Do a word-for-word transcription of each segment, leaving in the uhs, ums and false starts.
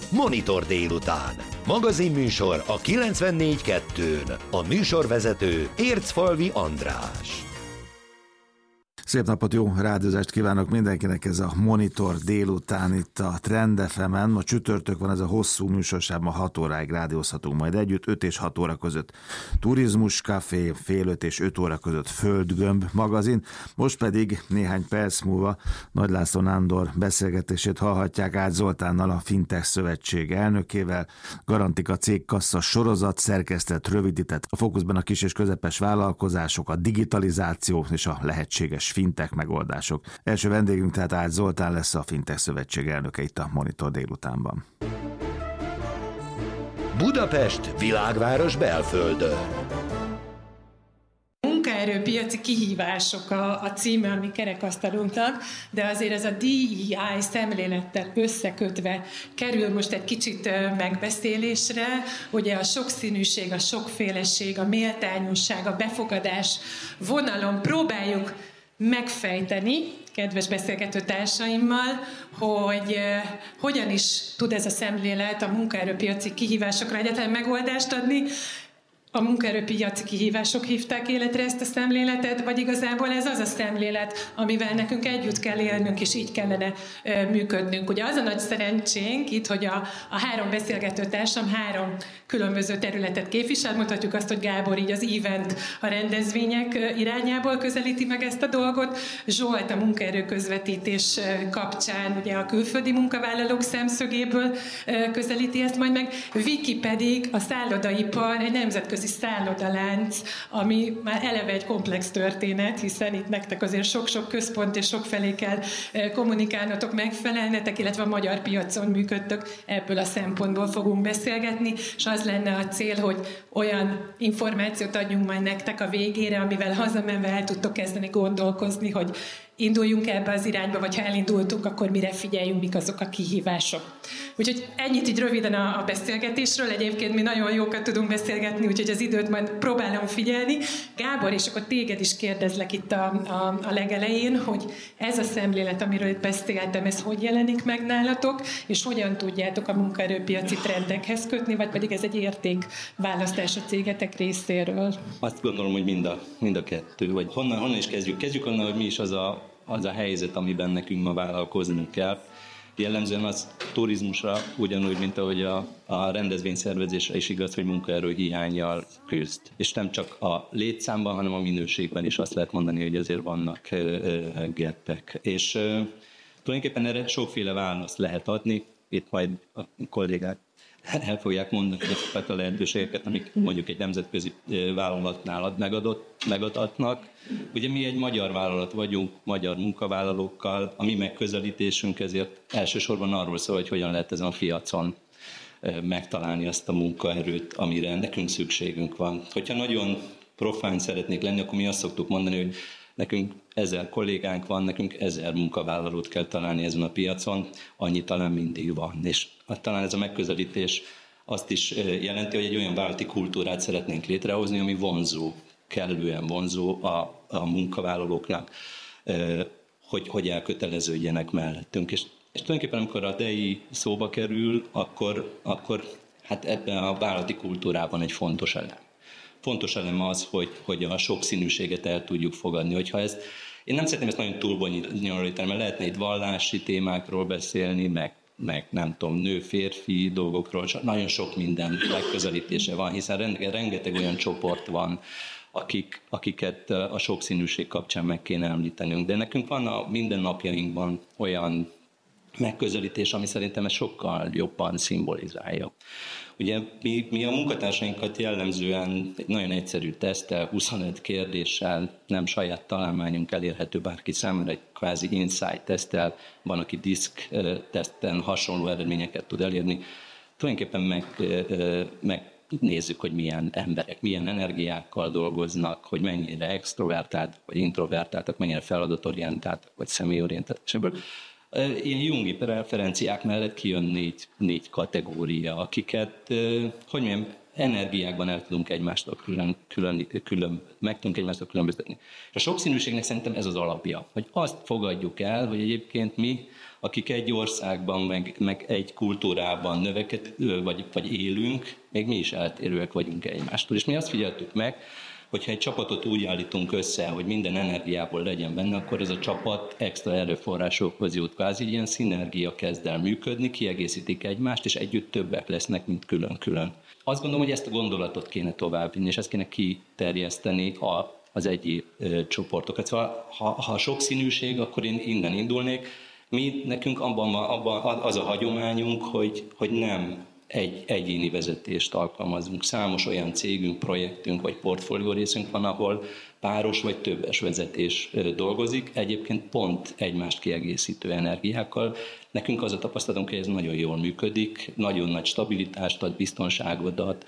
Monitor délután. Magazinműsor a kilencvennégy kettőn. A műsorvezető Ércfalvi András. Szép napot, jó rádiózást kívánok mindenkinek, ez a Monitor délután itt a Trend ef emen. Ma csütörtök van, ez a hosszú műsorság, ma hat óráig rádiózhatunk majd együtt, öt és hat óra között Turizmus Café, fél öt és öt óra között Földgömb magazin. Most pedig néhány perc múlva Nagy László Nándor beszélgetését hallhatják Ács Zoltánnal, a Fintech Szövetség elnökével. Garantika cégkassa sorozat szerkesztett, rövidített. A fókuszban a kis és közepes vállalkozások, a digitalizáció és a lehetséges fintech megoldások. Első vendégünk tehát Ács Zoltán lesz, a Fintech Szövetség elnöke itt a Monitor délutánban. Budapest világváros belföldön. Munkaerőpiaci kihívások a, a címe, ami kerekasztalunknak, de azért ez a dé e i szemlélettel összekötve kerül most egy kicsit megbeszélésre. Ugye a sokszínűség, a sokféleség, a méltányosság, a befogadás vonalon próbáljuk megfejteni, kedves beszélgető társaimmal, hogy uh, hogyan is tud ez a szemlélet a munkaerőpiaci kihívásokra egyáltalán megoldást adni. A munkaerőpiaci kihívások hívták életre ezt a szemléletet, vagy igazából ez az a szemlélet, amivel nekünk együtt kell élnünk, és így kellene uh, működnünk. Ugye az a nagy szerencsénk itt, hogy a, a három beszélgető társam három különböző területet képvisel. Mondhatjuk azt, hogy Gábor így az event, a rendezvények irányából közelíti meg ezt a dolgot. Zsolt a munkaerőközvetítés kapcsán ugye a külföldi munkavállalók szemszögéből közelíti ezt majd meg. Viki pedig a szállodaipar, egy nemzetközi szállodalánc, ami már eleve egy komplex történet, hiszen itt nektek azért sok-sok központ és sok felé kell kommunikálnotok, megfelelnetek, illetve a magyar piacon működtök, ebből a szempontból fogunk beszélgetni, és az lenne a cél, hogy olyan információt adjunk majd nektek a végére, amivel hazamenve el tudtok kezdeni gondolkozni, hogy induljunk ebbe az irányba, vagy ha elindultunk, akkor mire figyeljünk, mik azok a kihívások. Úgyhogy ennyit így röviden a, a beszélgetésről. Egyébként mi nagyon jókat tudunk beszélgetni, úgyhogy az időt majd próbálom figyelni. Gábor, és akkor téged is kérdezlek itt a, a, a legelején, hogy ez a szemlélet, amiről itt beszéltem, ez hogy jelenik meg nálatok, és hogyan tudjátok a munkaerőpiaci trendekhez kötni, vagy pedig ez egy értékválasztás a cégetek részéről? Azt gondolom, hogy mind a, mind a kettő. Vagy honnan, honnan is kezdjük? Kezdjük onnan, hogy mi is az a az a helyzet, amiben nekünk ma vállalkoznunk kell. Jellemzően az turizmusra ugyanúgy, mint ahogy a, a rendezvényszervezésre is igaz, hogy munkaerő hiánnyal küzd. És nem csak a létszámban, hanem a minőségben is azt lehet mondani, hogy azért vannak geppek. És uh, tulajdonképpen erre sokféle választ lehet adni. Itt majd a kollégák el fogják mondani azokat a lehetőségeket, amik mondjuk egy nemzetközi vállalatnál megadott, megadatnak. Ugye mi egy magyar vállalat vagyunk, magyar munkavállalókkal, a mi megközelítésünk ezért elsősorban arról szól, hogy hogyan lehet ezen a piacon megtalálni azt a munkaerőt, amire nekünk szükségünk van. Hogyha nagyon profán szeretnék lenni, akkor mi azt szoktuk mondani, hogy nekünk ezer kollégánk van, nekünk ezer munkavállalót kell találni ezen a piacon, annyi talán mindig van. És talán ez a megközelítés azt is jelenti, hogy egy olyan vállalati kultúrát szeretnénk létrehozni, ami vonzó, kellően vonzó a, a munkavállalóknak, hogy, hogy elköteleződjenek mellettünk. És, és tulajdonképpen amikor a dé e i szóba kerül, akkor, akkor hát ebben a vállalati kultúrában egy fontos elem. Fontos elem az, hogy, hogy a sokszínűséget el tudjuk fogadni. Hogyha ez, én nem szeretném ezt nagyon túlbonyolítani, mert lehetne itt vallási témákról beszélni, meg, meg nem tudom, nő-férfi dolgokról, nagyon sok minden megközelítése van, hiszen rengeteg olyan csoport van, akik, akiket a sokszínűség kapcsán meg kéne említenünk. De nekünk van a mindennapjainkban olyan megközelítés, ami szerintem ezt sokkal jobban szimbolizálja. Ugye mi, mi a munkatársainkat jellemzően egy nagyon egyszerű teszttel, huszonöt kérdéssel, nem saját találmányunk elérhető bárki számára, egy kvázi insight teszttel, van, aki diszk teszten hasonló eredményeket tud elérni. Tulajdonképpen meg, meg nézzük, hogy milyen emberek, milyen energiákkal dolgoznak, hogy mennyire extrovertáltak, vagy introvertáltak, mennyire feladatorientáltak, vagy személyorientáltak. És ebből ilyen jungi preferenciák mellett kijön négy, négy kategória, akiket, hogy mondjam, energiákban el tudunk egymástól külön, külön, külön, meg tudunk egymástól különböztetni. És a sokszínűségnek szerintem ez az alapja, hogy azt fogadjuk el, hogy egyébként mi, akik egy országban, meg, meg egy kultúrában növeked, vagy, vagy élünk, még mi is eltérőek vagyunk egymástól. És mi azt figyeltük meg, hogyha egy csapatot úgy állítunk össze, hogy minden energiából legyen benne, akkor ez a csapat extra erőforrásokhoz jut. Kvázi ilyen szinergia kezd el működni, kiegészítik egymást, és együtt többek lesznek, mint külön-külön. Azt gondolom, hogy ezt a gondolatot kéne továbbvinni, és ezt kéne kiterjeszteni a, az egyéb e, csoportokat. Szóval, ha, ha sokszínűség, akkor én innen indulnék. Mi, nekünk abban, abban az a hagyományunk, hogy, hogy nem egy egyéni vezetést alkalmazunk. Számos olyan cégünk, projektünk vagy portfólió részünk van, ahol páros vagy többes vezetés dolgozik, egyébként pont egymást kiegészítő energiákkal. Nekünk az a tapasztalatunk, hogy ez nagyon jól működik, nagyon nagy stabilitást ad, biztonságot ad,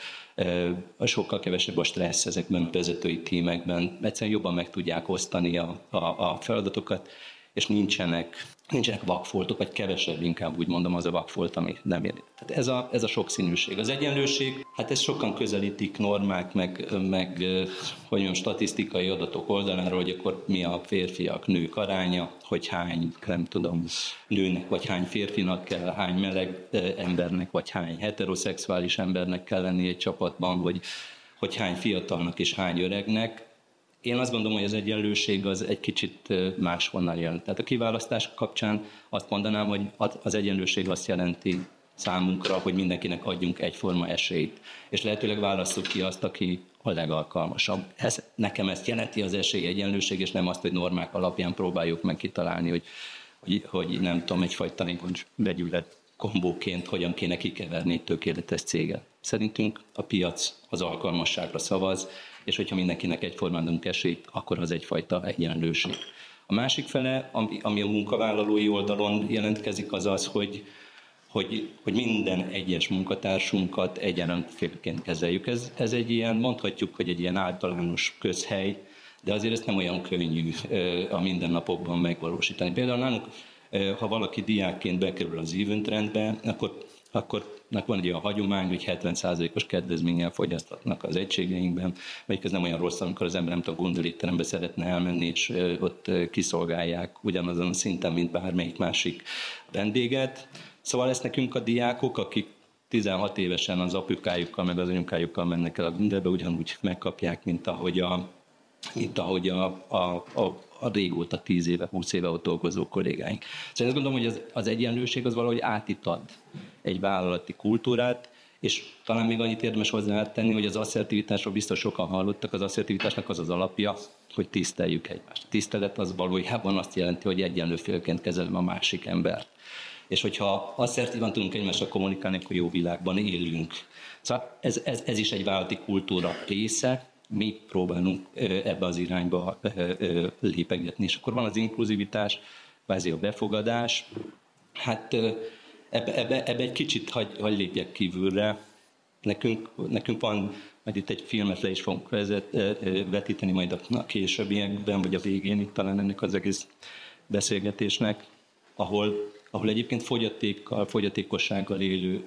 sokkal kevesebb a stressz ezekben a vezetői tímekben, egyszerűen jobban meg tudják osztani a, a, a feladatokat, és nincsenek, nincsenek vakfoltok, vagy kevesebb, inkább úgy mondom, az a vakfolt, ami nem ér. Tehát ez a, ez a sokszínűség. Az egyenlőség, hát ezt sokan közelítik normák, meg, meg hogy mondjam, statisztikai adatok oldaláról, hogy akkor mi a férfiak, nők aránya, hogy hány, nem tudom, nőnek, vagy hány férfinak kell, hány meleg embernek, vagy hány heteroszexuális embernek kell lenni egy csapatban, vagy hogy hány fiatalnak és hány öregnek. Én azt gondolom, hogy az egyenlőség az egy kicsit máshonnan jön. Tehát a kiválasztás kapcsán azt mondanám, hogy az egyenlőség azt jelenti számunkra, hogy mindenkinek adjunk egyforma esélyt. És lehetőleg válasszuk ki azt, aki a legalkalmasabb. Ez, nekem ezt jelenti az esélyegyenlőség, és nem azt, hogy normák alapján próbáljuk meg kitalálni, hogy, hogy, hogy nem tudom, egyfajta vegyület kombóként hogyan kéne kikeverni egy tökéletes céget. Szerintünk a piac az alkalmasságra szavaz, és hogyha mindenkinek egyformán adunk esélyt, akkor az egyfajta egyenlőség. A másik fele, ami, ami a munkavállalói oldalon jelentkezik, az az, hogy, hogy, hogy minden egyes munkatársunkat egyaránt félként kezeljük. Ez, ez egy ilyen, mondhatjuk, hogy egy ilyen általános közhely, de azért ezt nem olyan könnyű a mindennapokban megvalósítani. Például nálunk, ha valaki diákként bekerül az event-rendbe, akkor akkor van egy olyan hagyomány, hogy hetven százalékos kedvezménnyel fogyasztatnak az egységeinkben, vagy ez nem olyan rossz, amikor az ember nem tudom, gondolétterembe szeretne elmenni, és ott kiszolgálják ugyanazon a szinten, mint bármelyik másik vendéget. Szóval ezt nekünk a diákok, akik tizenhat évesen az apukájukkal, meg az anyukájukkal mennek el a Gundelbe, ugyanúgy megkapják, mint ahogy a, mint ahogy a, a, a a régóta, tíz éve, húsz éve ott dolgozó kollégáink. Szóval azt gondolom, hogy az, az egyenlőség az valahogy átitad egy vállalati kultúrát, és talán még annyit érdemes hozzátenni, hogy az asszertivitásról biztos sokan hallottak, az asszertivitásnak az az alapja, hogy tiszteljük egymást. A tisztelet az valójában azt jelenti, hogy egyenlő félként kezelem a másik embert. És hogyha asszertívan tudunk egymással kommunikálni, akkor jó világban élünk. Szóval ez, ez, ez is egy vállalati kultúra része, mi próbálunk ebbe az irányba lépegetni. És akkor van az inkluzivitás, kvázi a befogadás. Hát ebbe, ebbe, ebbe egy kicsit hagy, hagy lépjek kívülre. Nekünk, nekünk van, majd itt egy filmet le is fogunk vezet, vetíteni majd a későbbiekben, vagy a végén itt talán ennek az egész beszélgetésnek, ahol ahol egyébként fogyatékkal, fogyatékossággal élő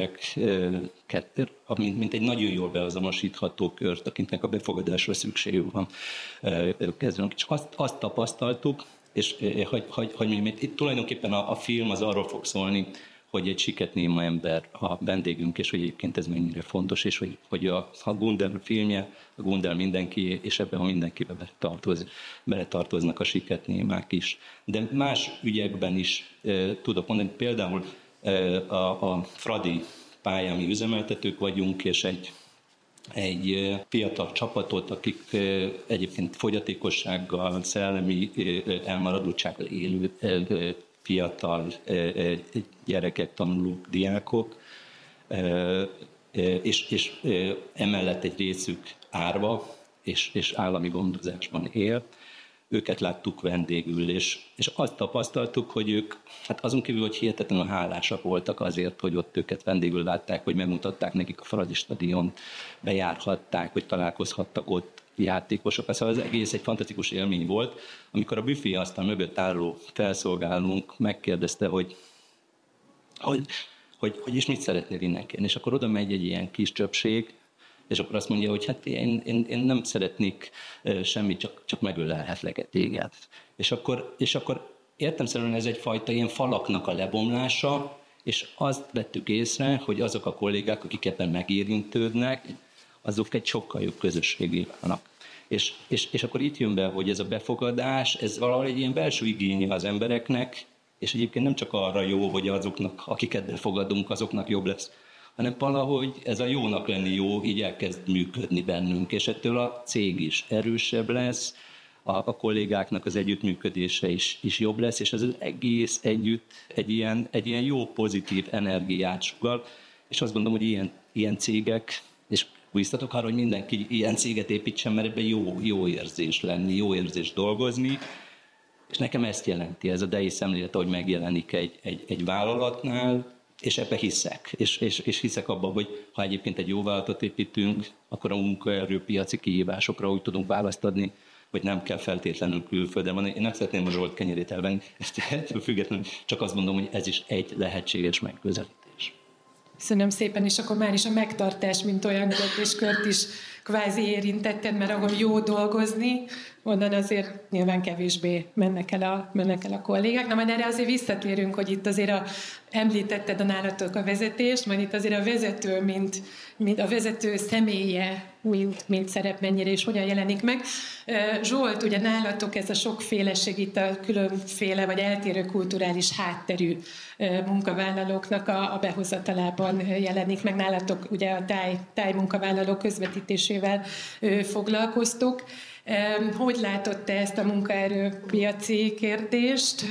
embereket, mint egy nagyon jól beazonosítható kört, akiknek a befogadásra szükségük van. Kezdünk. És azt, azt tapasztaltuk, és hogy, hogy, hogy itt tulajdonképpen a, a film az arról fog szólni, hogy egy siketnéma ember a vendégünk, és hogy egyébként ez mennyire fontos, és hogy, hogy a, a Gundel filmje, a Gundel mindenki, és ebben a mindenkibe beletartoz, beletartoznak a siketnémák is. De más ügyekben is e, tudok mondani, például e, a, a Fradi pályán mi üzemeltetők vagyunk, és egy, egy fiatal csapatot, akik e, egyébként fogyatékossággal, szellemi e, elmaradottsággal élő e, fiatal gyerekek, tanulók, diákok, és, és emellett egy részük árva és, és állami gondozásban él. Őket láttuk vendégül, és, és azt tapasztaltuk, hogy ők, hát azon kívül, hogy hihetetlenül hálásak voltak azért, hogy ott őket vendégül látták, hogy megmutatták nekik a Fradi stadiont, bejárhatták, hogy találkozhattak ott játékosokat. Szóval az egész egy fantasztikus élmény volt. Amikor a büfé asztal mögött álló felszolgálónk megkérdezte, hogy, hogy, hogy, hogy és mit szeretnél innen kérni, és akkor oda megy egy ilyen kis csöpség, és akkor azt mondja, hogy hát én, én, én nem szeretnék semmit, csak, csak megölelhetlek téged. És akkor, és akkor értelemszerűen ez egyfajta ilyen falaknak a lebomlása, és azt vettük észre, hogy azok a kollégák, akik ebben megérintődnek, azok egy sokkal jobb közösségé vannak. És, és, és akkor itt jön be, hogy ez a befogadás, ez valahol egy ilyen belső igénye az embereknek, és egyébként nem csak arra jó, hogy azoknak, akiket befogadunk, azoknak jobb lesz, hanem valahogy ez a jónak lenni jó, így elkezd működni bennünk, és ettől a cég is erősebb lesz, a, a kollégáknak az együttműködése is, is jobb lesz, és ez az egész együtt egy ilyen, egy ilyen jó, pozitív energiát sugall, és azt gondolom, hogy ilyen, ilyen cégek, és biztatok arra, hogy mindenki ilyen céget építsen, mert ebben jó, jó érzés lenni, jó érzés dolgozni, és nekem ezt jelenti, ez a dé i szemlélet, hogy megjelenik egy, egy, egy vállalatnál, és ebbe hiszek. És, és, és hiszek abban, hogy ha egyébként egy jó vállalatot építünk, akkor a munkaerőpiaci kihívásokra úgy tudunk választ adni, hogy nem kell feltétlenül külföldre van. Én nem szeretném a Zsolt kenyerét elvenni, ezt ettől függetlenül csak azt mondom, hogy ez is egy lehetséges megközelítés. Köszönöm szépen, és akkor már is a megtartás, mint olyan kérdéskört is kvázi érintetted, mert ahol jó dolgozni, onnan azért nyilván kevésbé mennek el a, mennek el a kollégák. Na, majd erre azért visszatérünk, hogy itt azért a, említetted a nálatok a vezetést, majd itt azért a vezető, mint, mint a vezető személye, mint, mint szerep mennyire és hogyan jelenik meg. Zsolt, ugye nálatok ez a sokféleség, itt a különféle vagy eltérő kulturális hátterű munkavállalóknak a, a behozatalában jelenik meg. Nálatok ugye a táj, táj munkavállalók közvetítésével foglalkoztok. Hogy látod te ezt a munkaerőpiaci kérdést,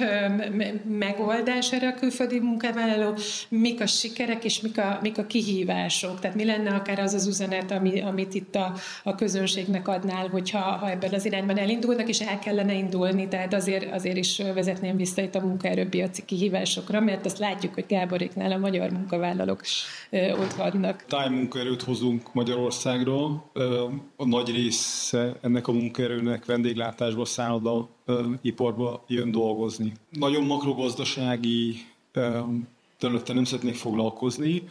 megoldás erre a külföldi munkavállaló, mik a sikerek és mik a, mik a kihívások? Tehát mi lenne akár az az üzenet, ami, amit itt a, a közönségnek adnál, hogyha ha ebben az irányban elindulnak, és el kellene indulni, tehát azért, azért is vezetném vissza itt a munkaerőpiaci kihívásokra, mert azt látjuk, hogy Gáboréknál a magyar munkavállalók ott vannak. Tájmunkaerőt hozunk Magyarországra, a nagy része ennek a munkaerőnek vendéglátásba, szálloda, iparba jön dolgozni. Nagyon makrogazdasági területen nem szeretnék foglalkozni.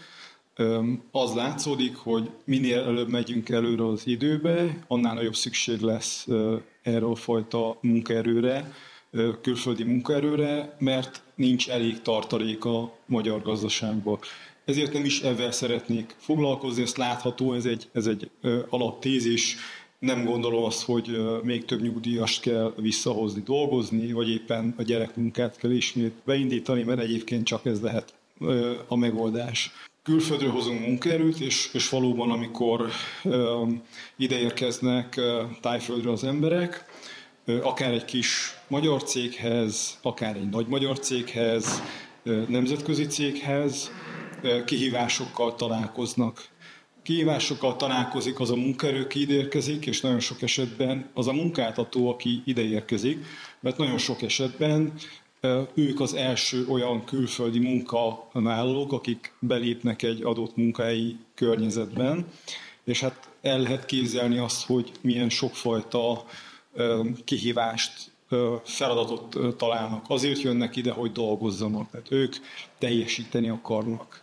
Az látszódik, hogy minél előbb megyünk előre az időbe, annál nagyobb szükség lesz erre a fajta munkaerőre, külföldi munkaerőre, mert nincs elég tartalék a magyar gazdaságban. Ezért nem is ezzel szeretnék foglalkozni, ezt látható, ez egy, ez egy alaptézis. Nem gondolom azt, hogy még több nyugdíjast kell visszahozni, dolgozni, vagy éppen a gyerekmunkát kell ismét beindítani, mert egyébként csak ez lehet a megoldás. Külföldről hozunk munkaerőt, és, és valóban, amikor ide érkeznek Tájföldre az emberek, akár egy kis magyar céghez, akár egy nagy magyar céghez, nemzetközi céghez, kihívásokkal találkoznak. Kihívásokkal találkozik az a munkaerő, aki ide érkezik, és nagyon sok esetben az a munkáltató, aki ide érkezik, mert nagyon sok esetben ők az első olyan külföldi munkavállalók, akik belépnek egy adott munkahelyi környezetben, és hát el lehet képzelni azt, hogy milyen sokfajta kihívást, feladatot találnak. Azért jönnek ide, hogy dolgozzanak, tehát ők teljesíteni akarnak.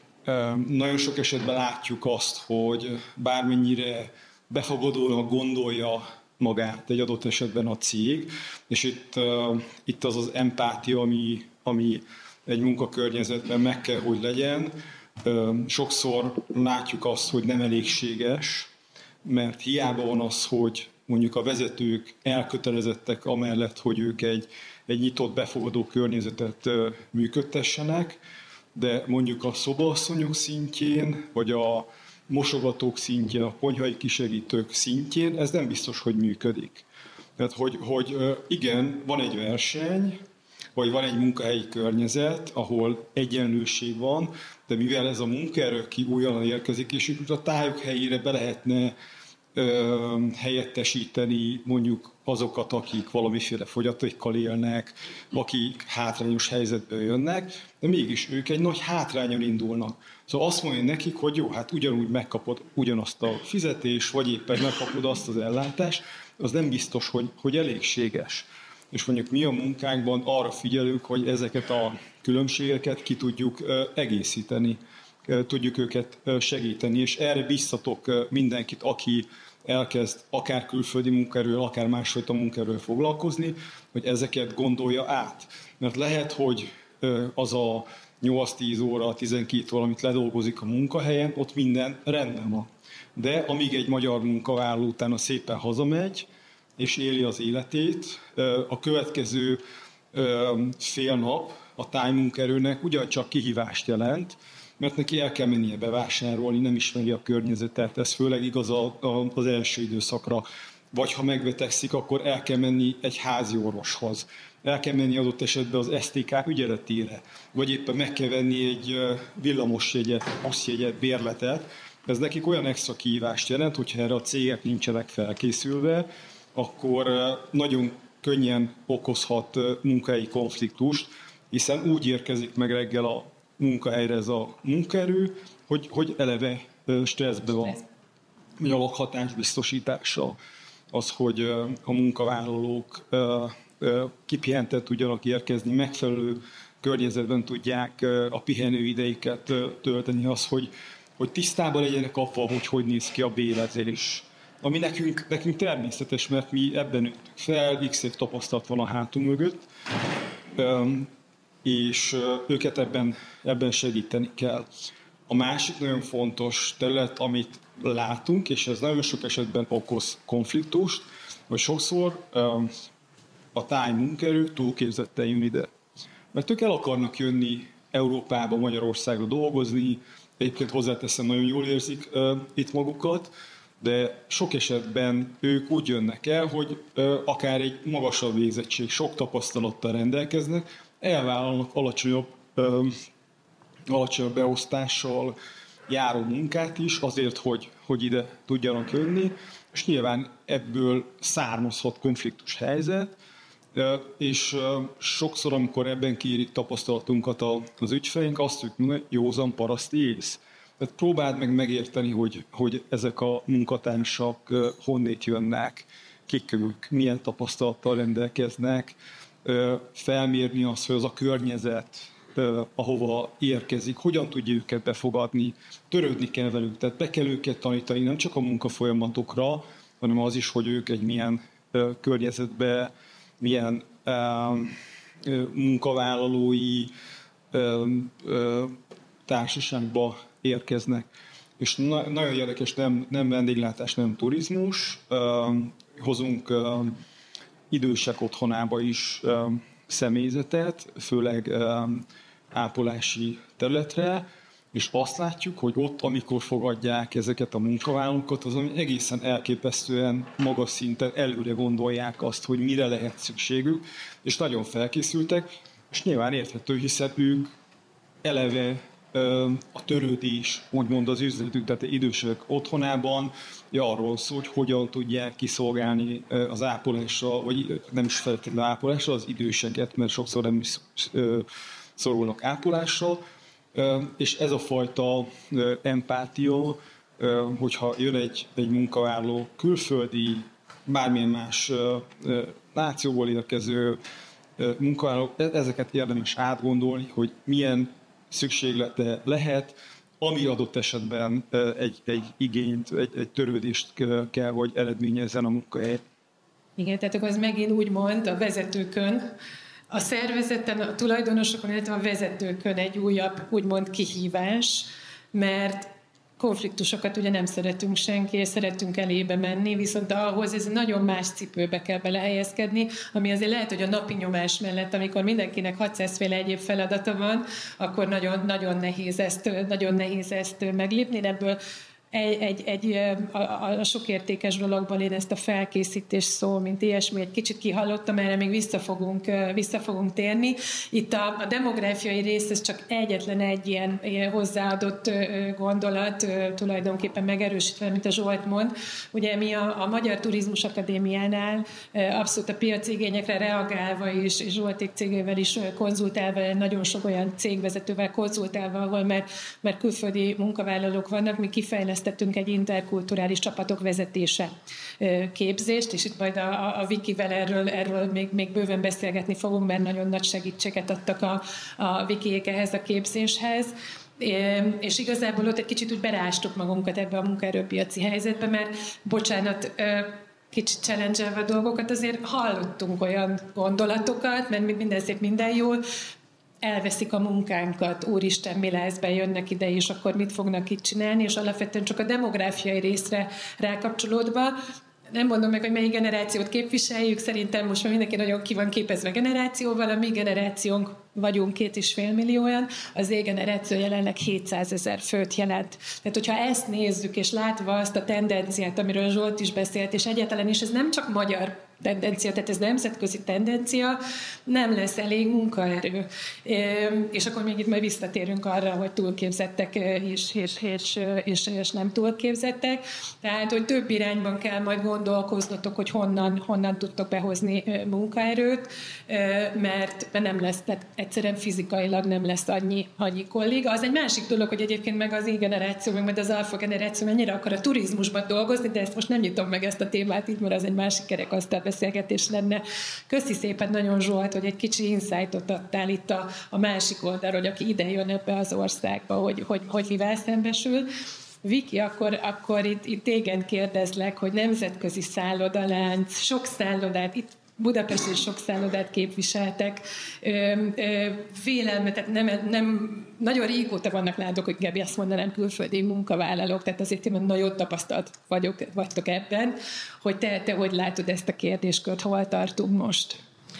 Nagyon sok esetben látjuk azt, hogy bármennyire befogadóan gondolja magát egy adott esetben a cég, és itt, itt az az empátia, ami, ami egy munkakörnyezetben meg kell, hogy legyen. Sokszor látjuk azt, hogy nem elégséges, mert hiába van az, hogy mondjuk a vezetők elkötelezettek amellett, hogy ők egy, egy nyitott, befogadó környezetet működtessenek, de mondjuk a szobaasszonyok szintjén, vagy a mosogatók szintjén, a konyhai kisegítők szintjén ez nem biztos, hogy működik. Tehát, hogy, hogy igen, van egy verseny, vagy van egy munkahelyi környezet, ahol egyenlőség van, de mivel ez a munkaerő ki újonnan érkezik, és a tájok helyére be lehetne ö, helyettesíteni mondjuk azokat, akik valamiféle fogyatékkal élnek, akik hátrányos helyzetből jönnek, de mégis ők egy nagy hátrányon indulnak. Szóval azt mondja nekik, hogy jó, hát ugyanúgy megkapod ugyanazt a fizetést, vagy éppen megkapod azt az ellátást, az nem biztos, hogy, hogy elégséges. És mondjuk mi a munkánkban arra figyelünk, hogy ezeket a különbségeket ki tudjuk egészíteni. tudjuk őket segíteni, és erre biztatok mindenkit, aki elkezd akár külföldi munkaerővel, akár másfajta munkaerővel foglalkozni, hogy ezeket gondolja át. Mert lehet, hogy az a nyolc-tíz óra, tizenkét óra, amit ledolgozik a munkahelyen, ott minden rendben van. De amíg egy magyar munkavállaló utána szépen hazamegy, és éli az életét, a következő fél nap a tájmunkaerőnek ugyancsak kihívást jelent, mert neki el kell mennie bevásárolni, nem ismeri a környezetet, ez főleg igaz az első időszakra. Vagy ha megbetegszik, akkor el kell menni egy házi orvoshoz. El kell menni adott esetben az es té ká ügyeletére, vagy éppen meg kell venni egy villamosjegyet, buszjegyet, bérletet. Ez nekik olyan extra kihívást jelent, hogyha erre a cégek nincsenek felkészülve, akkor nagyon könnyen okozhat munkahelyi konfliktust, hiszen úgy érkezik meg reggel a munkahelyre ez a munkaerő, hogy, hogy eleve stresszben van. A lakhatás biztosítása, az, hogy a munkavállalók kipihentett tudjanak érkezni, megfelelő környezetben tudják a pihenőideiket tölteni, az, hogy, hogy tisztában legyenek abban, hogy hogy néz ki a bérezés. Ami nekünk, nekünk természetes, mert mi ebben nőttük fel, x év tapasztalat van a hátunk mögött, és őket ebben, ebben segíteni kell. A másik nagyon fontos terület, amit látunk, és ez nagyon sok esetben okoz konfliktust, hogy sokszor a táj munkaerő túlképzetten jön ide. Mert ők el akarnak jönni Európába, Magyarországra dolgozni, egyébként hozzáteszem, nagyon jól érzik itt magukat, de sok esetben ők úgy jönnek el, hogy akár egy magasabb végzettség, sok tapasztalattal rendelkeznek, elvállalnak alacsonyabb, alacsonyabb beosztással járó munkát is, azért, hogy, hogy ide tudjanak jönni, és nyilván ebből származhat konfliktus helyzet, és sokszor, amikor ebben kérik tapasztalatunkat az ügyfeleink, azt tudjuk, hogy józan paraszti ész. Tehát próbáld meg megérteni, hogy, hogy ezek a munkatársak honnét jönnek, kik ők, milyen tapasztalattal rendelkeznek, felmérni azt, hogy az a környezet, ahova érkezik, hogyan tudja őket befogadni, törődni kell velük, tehát be kell őket tanítani nem csak a munkafolyamatokra, hanem az is, hogy ők egy milyen környezetbe, milyen munkavállalói társaságba érkeznek. És na- nagyon érdekes, nem, nem vendéglátás, nem turizmus. Hozunk idősek otthonába is személyzetet, főleg ápolási területre, és azt látjuk, hogy ott, amikor fogadják ezeket a munkavállalókat, az ami egészen elképesztően magas szinten előre gondolják azt, hogy mire lehet szükségük, és nagyon felkészültek, és nyilván érthető, hiszen ők eleve a törődés, úgymond az üzletük, tehát idősek otthonában, arról szól, hogy hogyan tudják kiszolgálni az ápolásra, vagy nem is feltétlenül ápolásra, az időseket, mert sokszor nem is szorulnak ápolásra, és ez a fajta empátia, hogyha jön egy, egy munkavállaló külföldi, bármilyen más nációból érkező munkavállalók, ezeket érdemes átgondolni, hogy milyen szükséglete lehet, ami adott esetben egy, egy igényt, egy, egy törődést kell, hogy eredményezzen a munkahely. Igen, tehát az megint úgy mond a vezetőkön, a szervezeten, a tulajdonosokon, illetve a vezetőkön egy újabb, úgymond kihívás, mert konfliktusokat ugye nem szeretünk senki, és szeretünk elébe menni, viszont ahhoz ez nagyon más cipőbe kell belehelyezkedni, ami azért lehet, hogy a napi nyomás mellett, amikor mindenkinek hatszázféle egyéb feladata van, akkor nagyon, nagyon, nehéz ezt, nagyon nehéz ezt meglépni. Ebből egy, egy, egy a, a sok értékes dologban én ezt a felkészítés szó, mint ilyesmi, egy kicsit kihallottam, erre még vissza fogunk, vissza fogunk térni. Itt a, a demográfiai rész, ez csak egyetlen egy ilyen, ilyen hozzáadott gondolat, tulajdonképpen megerősítve, mint a Zsolt mond. Ugye mi a, a Magyar Turizmus Akadémiánál abszolút a piaci igényekre reagálva is, és Zsolték cégével is konzultálva, nagyon sok olyan cégvezetővel konzultálva, ahol mert, mert külföldi munkavállalók vannak, mi kifejlesztünk tettünk egy interkulturális csapatok vezetése képzést, és itt majd a, a Vikivel erről, erről még, még bőven beszélgetni fogunk, mert nagyon nagy segítséget adtak a, a Vikiék ehhez a képzéshez. És igazából ott egy kicsit úgy berástuk magunkat ebbe a munkaerőpiaci helyzetbe, mert bocsánat, kicsit challenge-elve a dolgokat, azért hallottunk olyan gondolatokat, mert minden szép, minden jól, elveszik a munkánkat, úristen, mi lesz, bejönnek ide, és akkor mit fognak itt csinálni, és alapvetően csak a demográfiai részre rákapcsolódva, nem mondom meg, hogy melyik generációt képviseljük, szerintem most már mindenki nagyon ki van képezve generációval, a mi generációnk vagyunk két és fél millióan, az Z-generáció jelenleg hétszázezer főt jelent. Tehát, hogyha ezt nézzük, és látva azt a tendenciát, amiről Zsolt is beszélt, és egyáltalán is ez nem csak magyar tendencia, tehát ez nemzetközi tendencia, nem lesz elég munkaerő. És akkor még itt majd visszatérünk arra, hogy túlképzettek és, és, és, és, és nem túlképzettek. Tehát, hogy több irányban kell majd gondolkoznotok, hogy honnan, honnan tudtok behozni munkaerőt, mert nem lesz, tehát egyszerűen fizikailag nem lesz annyi, annyi kolléga. Az egy másik dolog, hogy egyébként meg az I-generáció, meg majd az alfa generáció mennyire akar a turizmusban dolgozni, de ezt most nem nyitom meg ezt a témát itt, mert az egy másik kerekasztal beszélgetés lenne. Köszi szépen nagyon, Zsolt, hogy egy kicsi insightot adtál itt a, a másik oldalról, hogy aki ide jön ebbe az országba, hogy, hogy, hogy mivel szembesül. Viki, akkor, akkor itt, itt téged kérdezlek, hogy nemzetközi szállodalánc, sok szállodát, itt Budapesten sok szállodát képviseltek. Vélelme, tehát nem, nem, nagyon régóta vannak látok, hogy Gabi azt mondanám, külföldi munkavállalók, tehát azért én nagyon tapasztalt vagyok, vagytok ebben, hogy te, te hogy látod ezt a kérdéskört, hol tartunk most?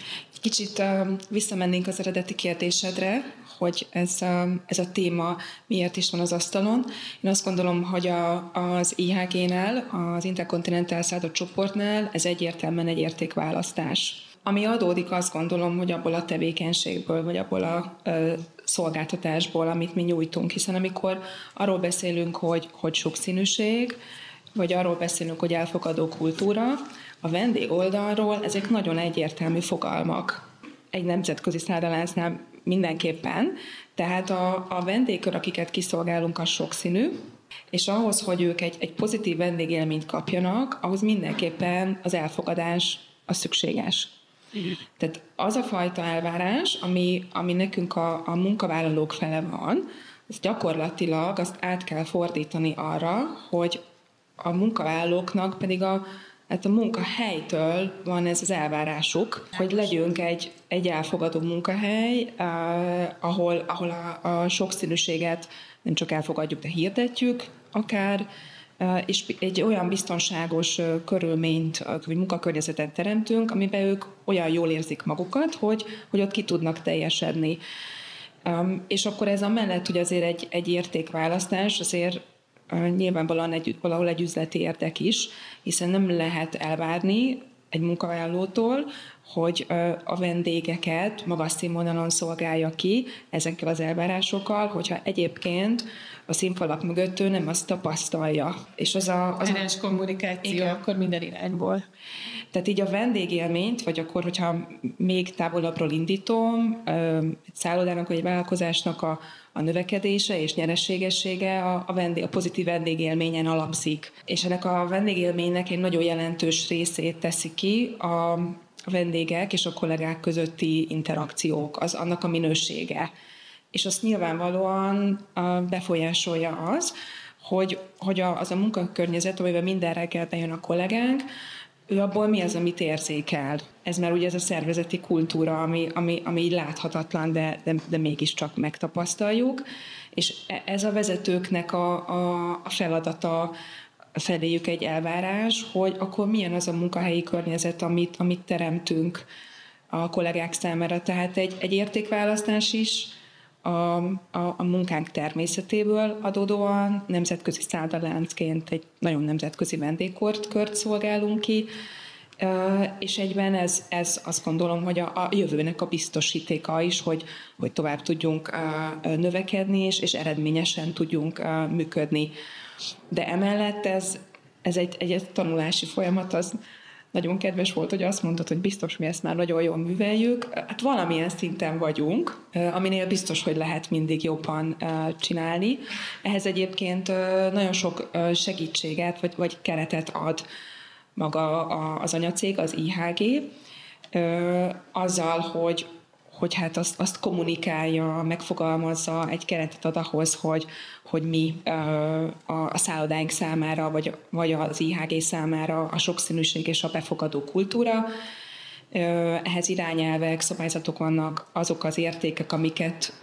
Kicsit uh, visszamennénk az eredeti kérdésedre, hogy ez a, ez a téma miért is van az asztalon. Én azt gondolom, hogy a, az I H G-nál, az Intercontinental Szállodai csoportnál ez egyértelműen egy értékválasztás. Ami adódik, azt gondolom, hogy abból a tevékenységből, vagy abból a ö, szolgáltatásból, amit mi nyújtunk. Hiszen amikor arról beszélünk, hogy, hogy sokszínűség, vagy arról beszélünk, hogy elfogadó kultúra, a vendég oldalról ezek nagyon egyértelmű fogalmak. Egy nemzetközi szállodáznál mindenképpen. Tehát a, a vendégkör, akiket kiszolgálunk, az sokszínű, és ahhoz, hogy ők egy, egy pozitív vendégélményt kapjanak, ahhoz mindenképpen az elfogadás az szükséges. Tehát az a fajta elvárás, ami, ami nekünk a, a munkavállalók fele van, az gyakorlatilag azt át kell fordítani arra, hogy a munkavállalóknak pedig a Hát a munkahelytől van ez az elvárásuk, hogy legyünk egy, egy elfogadó munkahely, eh, ahol, ahol a, a sokszínűséget nem csak elfogadjuk, de hirdetjük akár, eh, és egy olyan biztonságos eh, körülményt, vagy munkakörnyezetet teremtünk, amiben ők olyan jól érzik magukat, hogy, hogy ott ki tudnak teljesedni. Um, és akkor ez amellett, hogy azért egy, egy értékválasztás, azért nyilvánvalóan egy, valahol egy üzleti érdek is, hiszen nem lehet elvárni egy munkavállalótól, hogy a vendégeket magas színvonalon szolgálja ki ezekkel az elvárásokkal, hogyha egyébként a színfalak mögött ő nem azt tapasztalja. És az a... Az Erős kommunikáció, igen. Akkor minden irányból. Tehát így a vendégélményt, vagy akkor, hogyha még távolabbról indítom, egy szállodának vagy egy vállalkozásnak a, a növekedése és nyereségessége a, a, vendég, a pozitív vendégélményen alapszik. És ennek a vendégélménynek egy nagyon jelentős részét teszi ki a, a vendégek és a kollégák közötti interakciók, az annak a minősége. És azt nyilvánvalóan befolyásolja az, hogy, hogy az a munkakörnyezet, amiben minden reggel bejön a kollégánk, ő abból mi az, amit érzékel. Ez már ugye ez a szervezeti kultúra, ami, ami, ami így láthatatlan, de, de, de mégiscsak megtapasztaljuk. És ez a vezetőknek a, a, a feladata, feléjük egy elvárás, hogy akkor milyen az a munkahelyi környezet, amit, amit teremtünk a kollégák számára. Tehát egy, egy értékválasztás is a, a, a munkánk természetéből adódóan nemzetközi szállodaláncként egy nagyon nemzetközi vendégkört kört szolgálunk ki, és egyben ez, ez azt gondolom, hogy a, a jövőnek a biztosítéka is, hogy, hogy tovább tudjunk növekedni, és, és eredményesen tudjunk működni. De emellett ez, ez egy, egy tanulási folyamat, az nagyon kedves volt, hogy azt mondtad, hogy biztos mi ezt már nagyon jól műveljük. Hát valamilyen szinten vagyunk, aminél biztos, hogy lehet mindig jobban csinálni. Ehhez egyébként nagyon sok segítséget vagy, vagy keretet ad maga az anyacég, az I H G, azzal, hogy hogy hát azt, azt kommunikálja, megfogalmazza, egy keretet ad ahhoz, hogy, hogy mi a, a szállodáink számára, vagy, vagy az i há gé számára a sokszínűség és a befogadó kultúra. Ehhez irányelvek, szabályzatok vannak, azok az értékek, amiket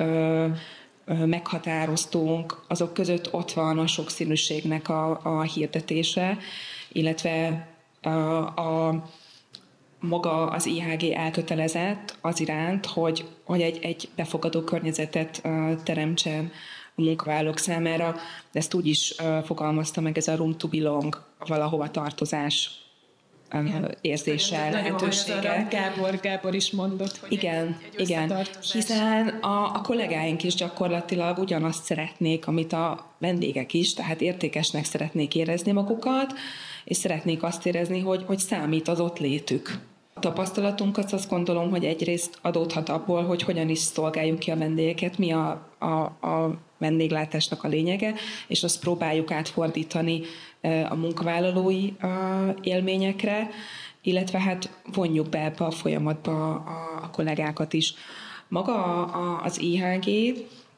meghatároztunk, azok között ott van a sokszínűségnek a, a hirdetése, illetve a, a maga az i há gé elkötelezett az iránt, hogy, hogy egy, egy befogadó környezetet uh, teremtsen a munkavállalók számára. De ezt úgy is uh, fogalmazta meg, ez a room to belong, valahova tartozás uh, érzéssel, lehetősége. Gábor, Gábor is mondott, hogy igen, egy, egy igen. Hiszen a, a kollégáink is gyakorlatilag ugyanazt szeretnék, amit a vendégek is, tehát értékesnek szeretnék érezni magukat, és szeretnék azt érezni, hogy, hogy számít az ott létük. A tapasztalatunkat azt gondolom, hogy egyrészt adódhat abból, hogy hogyan is szolgáljuk ki a vendégeket, mi a, a, a vendéglátásnak a lényege, és azt próbáljuk átfordítani a munkavállalói élményekre, illetve hát vonjuk be ebbe a folyamatba a, a kollégákat is. Maga a, az i há gé,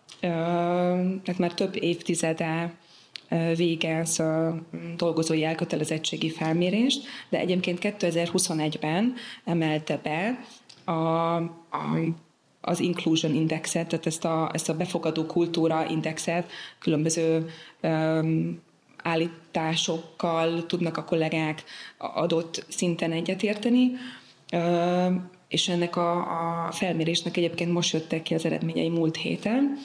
tehát már több évtizede végez dolgozói elkötelezettségi felmérést, de egyébként kétezer-huszonegyben emelte be a, a, az Inclusion Indexet, tehát ezt a, ezt a befogadó kultúra indexet, különböző um, állításokkal tudnak a kollégák adott szinten egyetérteni, uh, és ennek a, a felmérésnek egyébként most jöttek ki az eredményei múlt héten.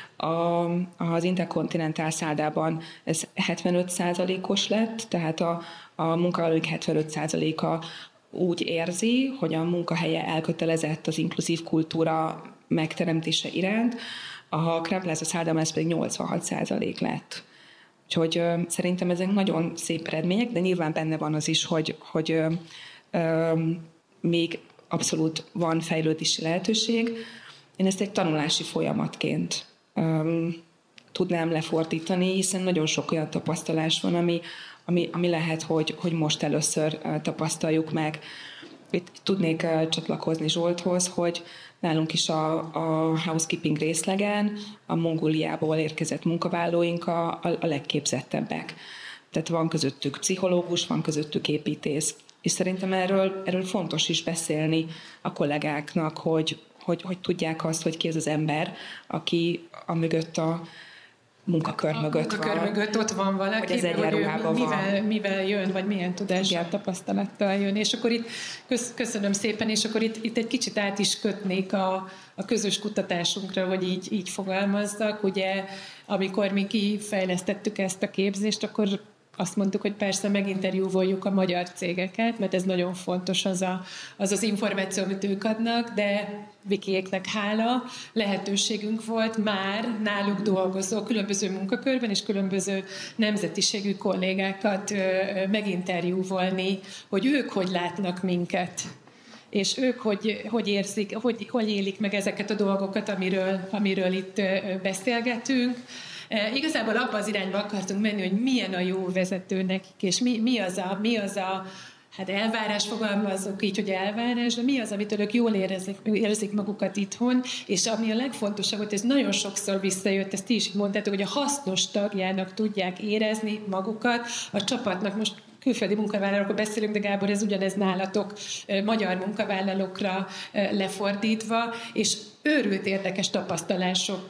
A, az Intercontinental szállodában ez hetvenöt százalékos lett, tehát a, a munkavállalók hetvenöt százaléka úgy érzi, hogy a munkahelye elkötelezett az inkluzív kultúra megteremtése iránt, a Crème Plaza szállodában ez pedig nyolcvanhat százalék lett. Úgyhogy ö, szerintem ezek nagyon szép eredmények, de nyilván benne van az is, hogy, hogy ö, ö, még abszolút van fejlődési lehetőség. Én ezt egy tanulási folyamatként Um, tudnám lefordítani, hiszen nagyon sok olyan tapasztalás van, ami, ami, ami lehet, hogy, hogy most először uh, tapasztaljuk meg. Itt tudnék uh, csatlakozni Zsolthoz, hogy nálunk is a, a housekeeping részlegen a Mongóliából érkezett munkavállalóink a, a, a legképzettebbek. Tehát van közöttük pszichológus, van közöttük építész. És szerintem erről, erről fontos is beszélni a kollégáknak, hogy Hogy, hogy tudják azt, hogy ki ez az ember, aki a mögött a munkakör a mögött munkakör van. mögött ott van valaki, hogy ez egyenruhában hogy mivel, van. mivel jön, vagy milyen tudással, tapasztalattal jön. És akkor itt köszönöm szépen, és akkor itt, itt egy kicsit át is kötnék a, a közös kutatásunkra, hogy így, így fogalmazzak. Ugye, amikor mi kifejlesztettük ezt a képzést, akkor azt mondtuk, hogy persze meginterjúvoljuk a magyar cégeket, mert ez nagyon fontos az a, az, az információ, amit ők adnak, de Vikiéknek hála, lehetőségünk volt már náluk dolgozó különböző munkakörben és különböző nemzetiségű kollégákat meginterjúvolni, hogy ők hogy látnak minket, és ők hogy, hogy érzik, hogy, hogy élik meg ezeket a dolgokat, amiről, amiről itt beszélgetünk. E, igazából abba az irányba akartunk menni, hogy milyen a jó vezető nekik, és mi, mi az a, mi az a hát elvárás, fogalmazok így, hogy elvárás, de mi az, amitől ők jól érezik, érzik magukat itthon, és ami a legfontosabb, hogy ez nagyon sokszor visszajött, ezt ti is mondtátok, hogy a hasznos tagjának tudják érezni magukat, a csapatnak most külföldi munkavállalókról beszélünk, de Gábor, ez ugyanez nálatok magyar munkavállalókra lefordítva, és őrült érdekes tapasztalások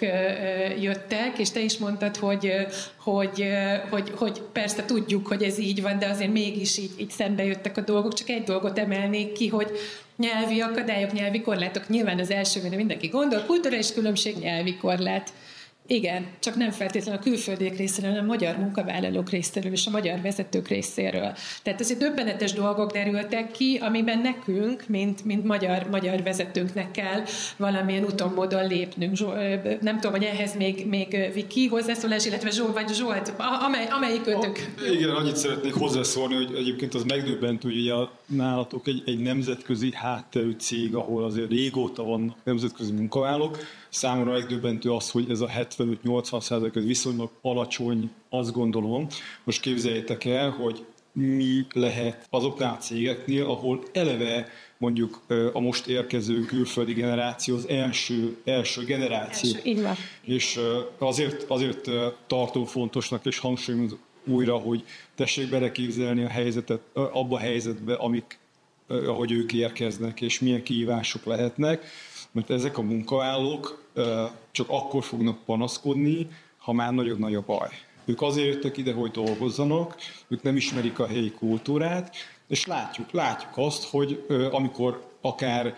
jöttek, és te is mondtad, hogy, hogy, hogy, hogy persze tudjuk, hogy ez így van, de azért mégis így, így szembe jöttek a dolgok. Csak egy dolgot emelnék ki, hogy nyelvi akadályok, nyelvi korlátok. Nyilván az első, mire mindenki gondol, kulturális különbség, nyelvi korlát. Igen, csak nem feltétlenül a külföldiek részéről, hanem a magyar munkavállalók részéről és a magyar vezetők részéről. Tehát azért döbbenetes dolgok derültek ki, amiben nekünk, mint, mint magyar, magyar vezetőnknek kell valamilyen úton, módon lépnünk. Nem tudom, hogy ehhez még, még Viki hozzászólás, illetve Zsolt, vagy Zsolt, amely, amelyik ötök. Igen, annyit szeretnék hozzászólni, hogy egyébként az megdöbbentő, hogy ugye nálatok egy, egy nemzetközi hátterű cég, ahol azért régóta van nemzetközi munkavállalók. Számomra megdöbbentő az, hogy ez a hetvenöt-nyolcvan százalék viszonylag alacsony, azt gondolom. Most képzeljétek el, hogy mi lehet azoknál a cégeknél, ahol eleve mondjuk a most érkező külföldi generáció az első, első generáció. Első, így van. És azért, azért tartom fontosnak és hangsúlyozom újra, hogy tessék beleképzelni a helyzetet, abba a helyzetbe, amik, ahogy ők érkeznek, és milyen kihívások lehetnek, mert ezek a munkavállalók csak akkor fognak panaszkodni, ha már nagyon nagy a baj. Ők azért jöttek ide, hogy dolgozzanak, ők nem ismerik a helyi kultúrát, és látjuk, látjuk azt, hogy amikor akár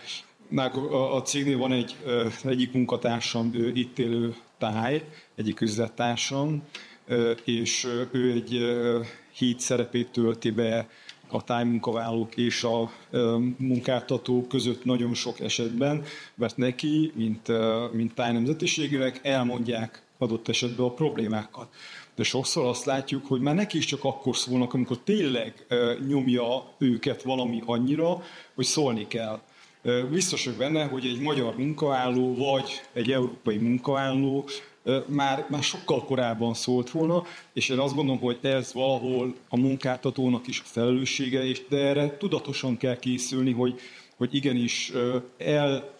a cégnél van egy egyik munkatársam, itt élő táj, egyik üzlettársam, és ő egy híd szerepét tölti be a tájmunkavállalók és a munkáltatók között nagyon sok esetben, mert neki, mint, mint tájnemzetiségűnek elmondják adott esetben a problémákat. De sokszor azt látjuk, hogy már neki is csak akkor szólnak, amikor tényleg nyomja őket valami annyira, hogy szólni kell. Biztos vagyok benne, hogy egy magyar munkavállaló vagy egy európai munkavállaló már, már sokkal korábban szólt volna, és én azt gondolom, hogy ez valahol a munkáltatónak is a felelőssége, és de erre tudatosan kell készülni, hogy, hogy igenis el,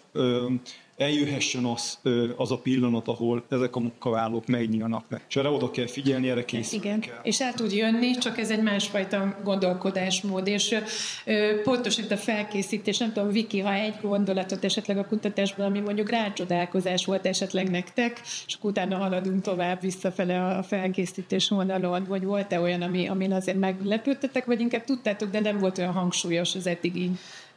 eljöhessen az, az a pillanat, ahol ezek a munkavállalók megnyílnak meg. És erre oda kell figyelni, erre készülni Igen, kell. és el tud jönni, csak ez egy másfajta gondolkodásmód, és ö, pontos itt a felkészítés, nem tudom, Viki, ha egy gondolatot esetleg a kutatásban, ami mondjuk rácsodálkozás volt esetleg nektek, és utána haladunk tovább visszafele a felkészítés vonalon, vagy volt-e olyan, ami, amin azért meglepődtetek, vagy inkább tudtátok, de nem volt olyan hangsúlyos az eddigi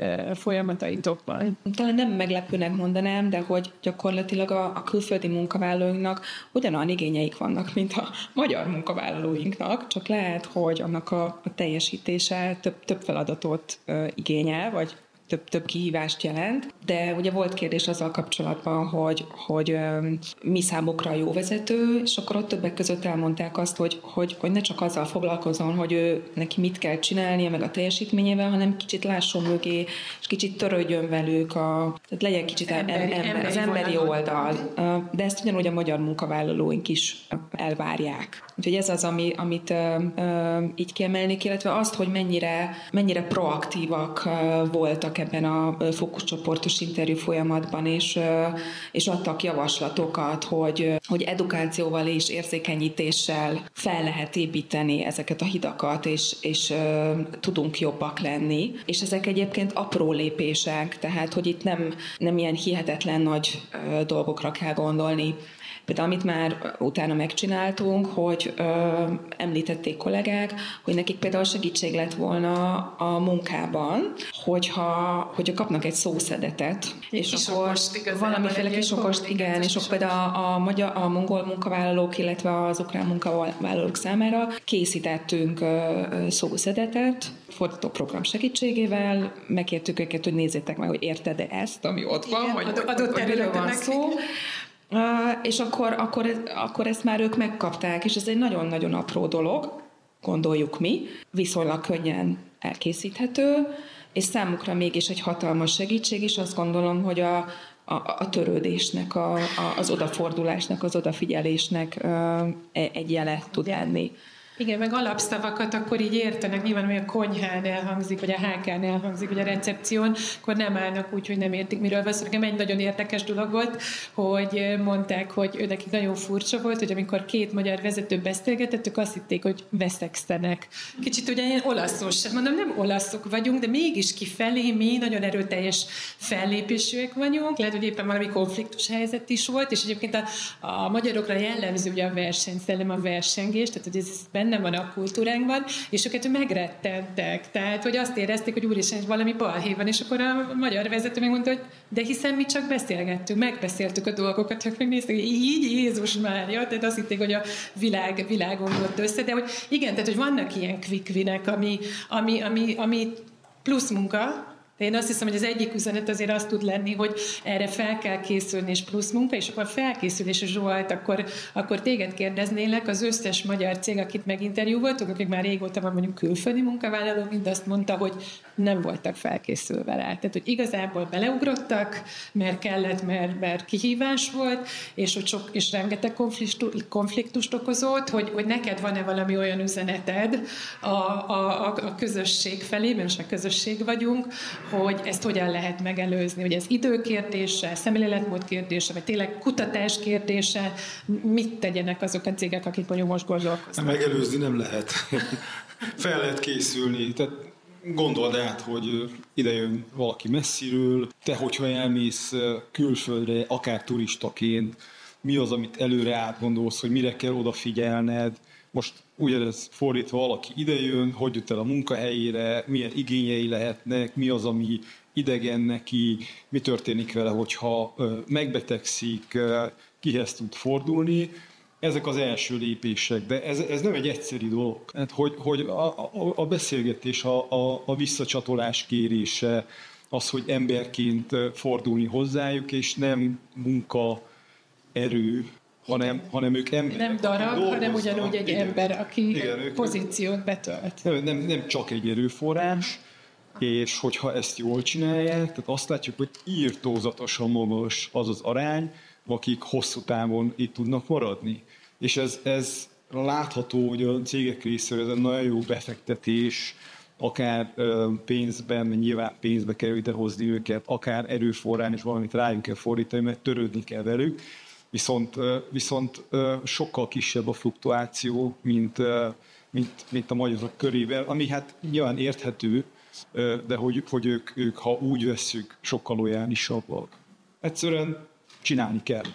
folyamataitokban. Talán nem meglepőnek mondanám, de hogy gyakorlatilag a, a külföldi munkavállalóinknak ugyanolyan igényeik vannak, mint a magyar munkavállalóinknak, csak lehet, hogy annak a, a teljesítése több, több feladatot uh, igényel, vagy több, több kihívást jelent, de ugye volt kérdés azzal kapcsolatban, hogy, hogy mi számukra a jó vezető, és akkor ott többek között elmondták azt, hogy, hogy, hogy ne csak azzal foglalkozzon, hogy ő neki mit kell csinálnia, meg a teljesítményével, hanem kicsit lásson mögé, és kicsit törődjön velük, a, tehát legyen kicsit emberi, ember, az emberi oldal. De ezt ugyanúgy a magyar munkavállalóink is elvárják. Úgyhogy ez az, ami, amit ö, ö, így kiemelnék, illetve azt, hogy mennyire, mennyire proaktívak ö, voltak ebben a fókuszcsoportos interjú folyamatban, és, ö, és adtak javaslatokat, hogy, hogy edukációval és érzékenyítéssel fel lehet építeni ezeket a hidakat, és, és ö, tudunk jobbak lenni. És ezek egyébként apró lépések, tehát hogy itt nem, nem ilyen hihetetlen nagy ö, dolgokra kell gondolni. Például amit már utána megcsináltunk, hogy ö, említették kollégák, hogy nekik például segítség lett volna a munkában, hogyha, hogyha kapnak egy szószedetet, és kis akkor okost, valamiféle kis okost, igen, és akkor például a, a, magyar, a mongol munkavállalók, illetve az ukrán munkavállalók számára készítettünk ö, szószedetet, fordítóprogram segítségével, megkértük őket, hogy nézzétek meg, hogy érted-e ezt, ami ott van, igen, vagy, adott, vagy, adott vagy miről van szó. Uh, és akkor, akkor, akkor ezt már ők megkapták, és ez egy nagyon-nagyon apró dolog, gondoljuk mi, viszonylag könnyen elkészíthető, és számukra mégis egy hatalmas segítség, és azt gondolom, hogy a, a, a törődésnek, a, a, az odafordulásnak, az odafigyelésnek uh, egy jele tud lenni. Igen, meg alapszavakat akkor így értenek, nyilván, hogy a konyhán elhangzik, vagy a há kán elhangzik, vagy a recepción, akkor nem állnak úgy, hogy nem értik, miről van szó. Nekem egy nagyon érdekes dolog volt, hogy mondták, hogy ő nekik nagyon furcsa volt, hogy amikor két magyar vezető beszélgetett, ők azt hitték, hogy veszekszenek. Kicsit ugye ilyen olaszos, mondom, nem olaszok vagyunk, de mégis kifelé mi nagyon erőteljes fellépésűek vagyunk, lehet, hogy éppen valami konfliktus helyzet is volt, és egyébként a, a magyarokra jellemző ugye a versenyszellem, a versengés, tehát hogy ez benne van a kultúránkban, és őket megrettentek. Tehát, hogy azt érezték, hogy úristen, valami balhé van, és akkor a magyar vezető megmondta, hogy de hiszen mi csak beszélgettünk, megbeszéltük a dolgokat, csak megnéztük, hogy így Jézus Mária, tehát azt hitték, hogy a világ, világon volt össze, de hogy igen, tehát, hogy vannak ilyen quick winek, ami, ami, ami, ami plusz munka. De én azt hiszem, hogy az egyik üzenet azért az tud lenni, hogy erre fel kell készülni, és plusz munka, és akkor a felkészülés, Zsolt, akkor, akkor téged kérdeznélek, az összes magyar cég, akit meginterjú voltunk, akik már régóta van mondjuk külföldi munkavállalók, mind azt mondta, hogy nem voltak felkészülve rá. Tehát, hogy igazából beleugrottak, mert kellett, mert, mert kihívás volt, és, hogy sok, és rengeteg konfliktust okozott, hogy, hogy neked van-e valami olyan üzeneted a, a, a közösség felé, mert most a közösség vagyunk, hogy ezt hogyan lehet megelőzni, hogy ez időkérdése, szemléletmód kérdése, vagy tényleg kutatás kérdése, mit tegyenek azok a cégek, akik mondjuk most gondolkoznak. Megelőzni nem lehet. Fel lehet készülni. Tehát gondold át, hogy ide jön valaki messziről, te, hogyha elmész külföldre, akár turistaként, mi az, amit előre átgondolsz, hogy mire kell odafigyelned. Most ugyanez fordítva, valaki idejön, hogy jut el a munkahelyére, milyen igényei lehetnek, mi az, ami idegen neki, mi történik vele, hogyha megbetegszik, kihez tud fordulni. Ezek az első lépések, de ez, ez nem egy egyszerű dolog. Hát, hogy, hogy a, a, a beszélgetés, a, a, a visszacsatolás kérése, az, hogy emberként fordulni hozzájuk, és nem munkaerő, hanem, hanem ők emberek. Nem darab, hanem ugyanúgy egy igen. ember, aki igen, pozíciót ők, betölt. Nem, nem, nem csak egy erőforrás, és hogyha ezt jól csinálják, tehát azt látjuk, hogy írtózatosan magas az az arány, akik hosszú távon itt tudnak maradni. És ez, ez látható, hogy a cégek részéről ez egy nagyon jó befektetés, akár pénzben, mert nyilván pénzbe kell idehozni őket, akár erőforrán, és valamit rájunk kell fordítani, mert törődni kell velük. Viszont, viszont sokkal kisebb a fluktuáció, mint, mint, mint a magyarok körében, ami hát nyilván érthető, de hogy, hogy ők, ők, ha úgy vesszük, sokkal lojálisabbak. Egyszerűen csinálni kell.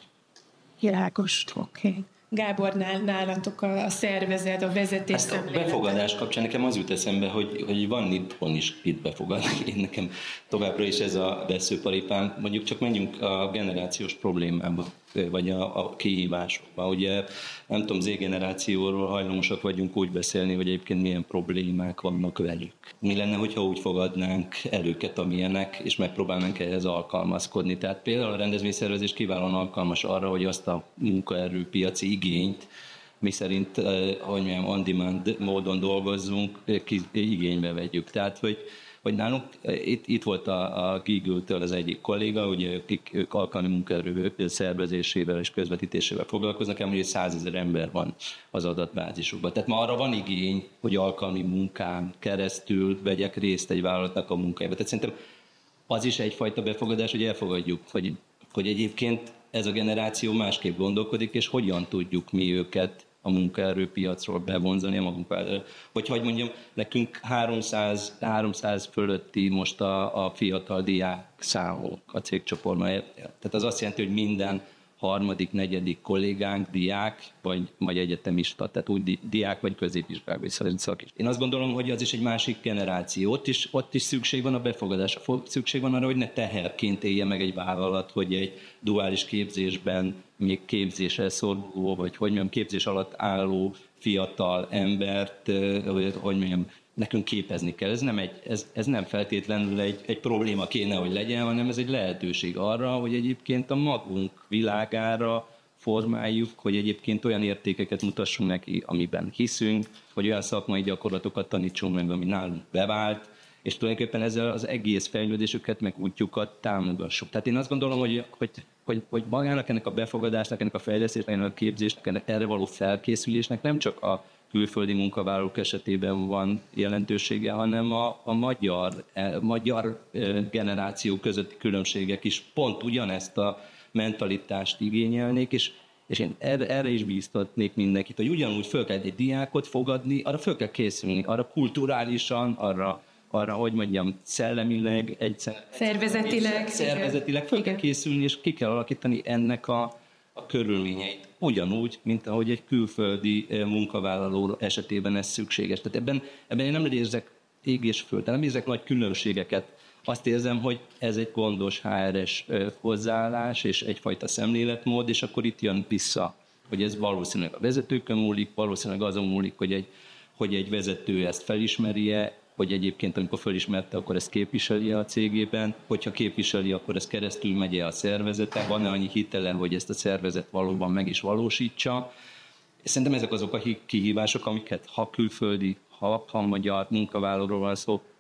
Világos, oké. Okay. Gábor, nálatok a szervezet, a vezetés hát a befogadás kapcsán nekem az jut eszembe, hogy, hogy van itthon is itt befogadni. Én nekem továbbra is ez a veszőparipám. Mondjuk csak menjünk a generációs problémába, vagy a, a kihívásokba. Ugye nem tudom, Z-generációról hajlamosak vagyunk úgy beszélni, hogy egyébként milyen problémák vannak velük. Mi lenne, hogyha úgy fogadnánk el őket, amilyenek, és megpróbálnánk ehhez alkalmazkodni. Tehát például a rendezvényszervezés kiválóan alkalmas arra, hogy azt a munkaerőpiaci igényt, mi szerint, hogy mondjam, on-demand módon dolgozzunk, igénybe vegyük. Tehát, hogy hogy nálunk, itt, itt volt a, a Google-től az egyik kolléga, ugye ők, ők alkalmi munkaerő szervezésével és közvetítésével foglalkoznak, ám ugye százezer ember van az adatbázisukban. Tehát ma arra van igény, hogy alkalmi munkán keresztül vegyek részt egy vállalatnak a munkájába. Tehát szerintem az is egyfajta befogadás, hogy elfogadjuk, hogy, hogy egyébként ez a generáció másképp gondolkodik, és hogyan tudjuk mi őket a munkaerőpiacról bevonzani a magunkba. Vagy hogy mondjam, nekünk háromszáz, háromszáz fölötti most a, a fiatal diák számok a cégcsoportban. Tehát az azt jelenti, hogy minden harmadik, negyedik kollégánk diák, vagy, vagy egyetemista, tehát úgy di, diák, vagy középiskolák, vagy szakis. Én azt gondolom, hogy az is egy másik generáció. Ott is, ott is szükség van a befoglalásra. Szükség van arra, hogy ne teherként élje meg egy vállalat, hogy egy duális képzésben, még képzésre szoruló, vagy hogy mondjam, képzés alatt álló fiatal embert, hogy mondjam, nekünk képezni kell. Ez nem, egy, ez, ez nem feltétlenül egy, egy probléma kéne, hogy legyen, hanem ez egy lehetőség arra, hogy egyébként a magunk világára formáljuk, hogy egyébként olyan értékeket mutassunk neki, amiben hiszünk, hogy olyan szakmai gyakorlatokat tanítsunk meg, ami nálunk bevált, és tulajdonképpen ezzel az egész fejlődésüket, meg útjukat támogassuk. Tehát én azt gondolom, hogy, hogy, hogy, hogy magának ennek a befogadásnak, ennek a fejlesztésnek, ennek a képzésnek, ennek erre való felkészülésnek nem csak a külföldi munkavállalók esetében van jelentősége, hanem a, a magyar, a magyar generáció közötti különbségek is pont ugyanezt a mentalitást igényelnék, és, és én erre, erre is bíztatnék mindenkit, hogy ugyanúgy föl kell egy diákot fogadni, arra föl kell készülni, arra kulturálisan, arra, arra hogy mondjam, szellemileg, egyszer, szervezetileg, szervezetileg föl kell készülni, és ki kell alakítani ennek a a körülményeit. Ugyanúgy, mint ahogy egy külföldi munkavállaló esetében ez szükséges. Tehát ebben, ebben én nem érzek ég és föld, nem érzek nagy különbségeket. Azt érzem, hogy ez egy gondos há er es hozzáállás és egyfajta szemléletmód, és akkor itt jön vissza, hogy ez valószínűleg a vezetőkön múlik, valószínűleg azon múlik, hogy egy, hogy egy vezető ezt felismerje, hogy egyébként, amikor felismerte, akkor ezt képviseli a cégében, hogyha képviseli, akkor ez keresztül megy a szervezete, van-e annyi hitele, hogy ezt a szervezet valóban meg is valósítsa. Szerintem ezek azok a kihívások, amiket ha külföldi, ha, ha magyar munkavállalóról van szó,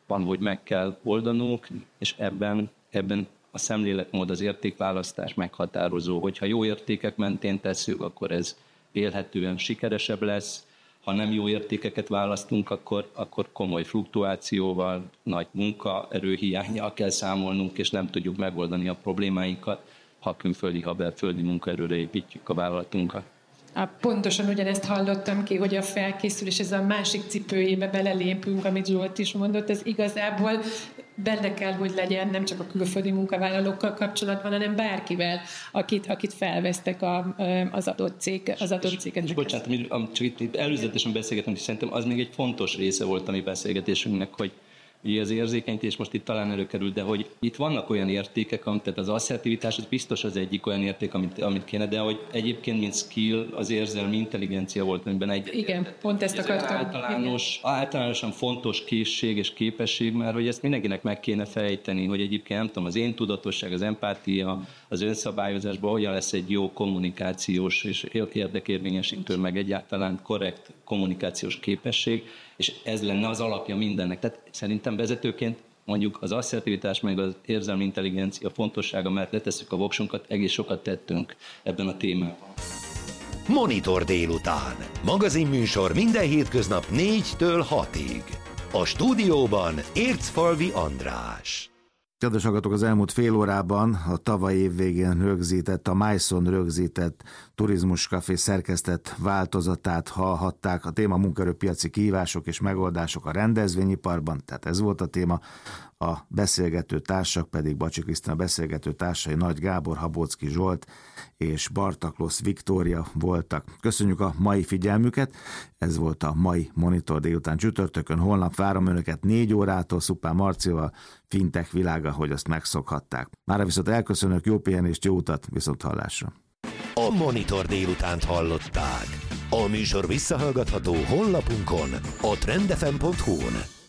van, hogy meg kell oldanunk, és ebben, ebben a szemléletmód, az értékválasztás meghatározó. Hogyha jó értékek mentén tesszük, akkor ez vélhetően sikeresebb lesz. Ha nem jó értékeket választunk, akkor, akkor komoly fluktuációval, nagy munkaerőhiánnyal kell számolnunk, és nem tudjuk megoldani a problémáinkat, ha külföldi, ha belföldi munkaerőre építjük a vállalatunkat. Pontosan ugyanezt hallottam ki, hogy a felkészülés, ez a másik cipőjébe belelépünk, amit Zsolt is mondott, ez igazából benne kell, hogy legyen nem csak a külföldi munkavállalókkal kapcsolatban, hanem bárkivel, akit, akit felvesztek a, az adott cég, az adott céget. És, és bocsánat, csak itt, itt előzetesen beszélgetünk, és szerintem az még egy fontos része volt a mi beszélgetésünknek, hogy ugye az érzékenyítés most itt talán előkerül, de hogy itt vannak olyan értékek, amit, tehát az asszertivitás az biztos az egyik olyan érték, amit, amit kéne, de hogy egyébként, mint skill, az érzelmi intelligencia volt, amiben egy... Igen, pont ezt akartam. Általános, általánosan fontos készség és képesség, mert hogy ezt mindenkinek meg kéne fejteni, hogy egyébként nem tudom, az én tudatosság, az empátia, az önszabályozásban hogyan lesz egy jó kommunikációs és érdekérvényesítő, meg egyáltalán korrekt kommunikációs képesség, és ez lenne az alapja mindennek. Tehát szerintem vezetőként mondjuk az asszertivitás meg az érzelmi intelligencia fontossága, mert letesszük a voksunkat, egész sokat tettünk ebben a témában. Monitor délután. Magazinműsor minden hétköznap négytől hatig. A stúdióban Ércfalvi András. Kedves hallgatók, az elmúlt fél órában a tavaly év végén rögzített, a Myson rögzített Turizmus Café szerkesztett változatát hallhatták. A téma munkaerőpiaci kihívások és megoldások a rendezvényiparban, tehát ez volt a téma. A beszélgető társak pedig Bacsi Krisztina beszélgető társai Nagy Gábor, Habóczky Zsolt és Bartaklosz Viktória voltak. Köszönjük a mai figyelmüket, ez volt a mai Monitor délután csütörtökön, holnap várom önöket négy órától Szupán Marcival, Fintech világa, hogy azt megszokhatták. Mára viszont elköszönök, jó pihenést, jó utat, viszont hallásra. A Monitor délutánt hallották. A műsor visszahallgatható honlapunkon, a trendfm pont hu-n.